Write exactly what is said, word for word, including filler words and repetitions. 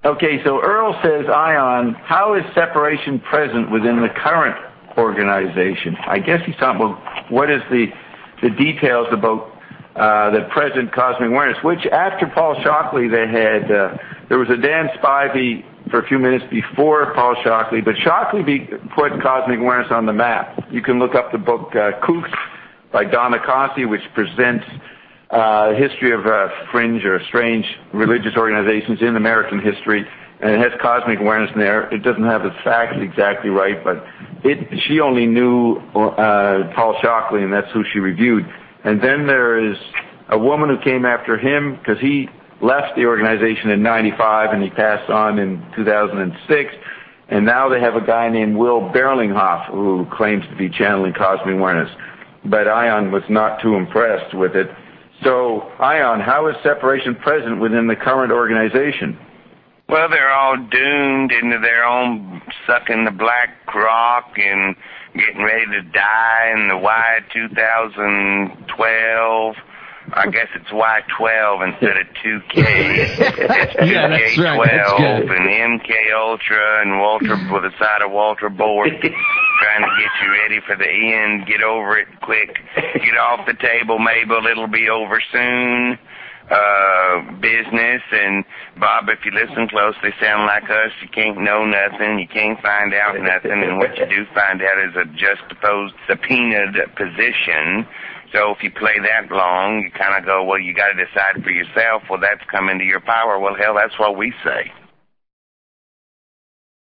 Okay, so Earl says, Ion, how is separation present within the current organization? I guess he's talking about what is the the details about uh, the present cosmic awareness, which after Paul Shockley they had, uh, there was a Dan Spivey for a few minutes before Paul Shockley, but Shockley be, put cosmic awareness on the map. You can look up the book uh, Kooks by Donna Cossey, which presents uh, history of uh, fringe or strange religious organizations in American history, and it has cosmic awareness in there. It doesn't have the facts exactly right, but it, she only knew uh, Paul Shockley, and that's who she reviewed. And then there is a woman who came after him, because he left the organization in ninety-five and he passed on in two thousand six, and now they have a guy named Will Berlinghoff who claims to be channeling cosmic awareness. But Ion was not too impressed with it. So, Ion, how is separation present within the current organization? Well, they're all doomed into their own sucking the black rock and getting ready to die in the Y two thousand twelve. I guess it's Y twelve instead of two K. It's yeah, that's right. That's good. and M K Ultra and Walter with a side of Walter Bork trying to get you ready for the end. Get over it quick. Get off the table, Mabel. It'll be over soon. Uh, business, and Bob, if you listen closely, sound like us. You can't know nothing, you can't find out nothing, and what you do find out is a juxtaposed, subpoenaed position. So if you play that long, you kind of go, well, you got to decide for yourself. Well, that's come into your power. Well, hell, that's what we say.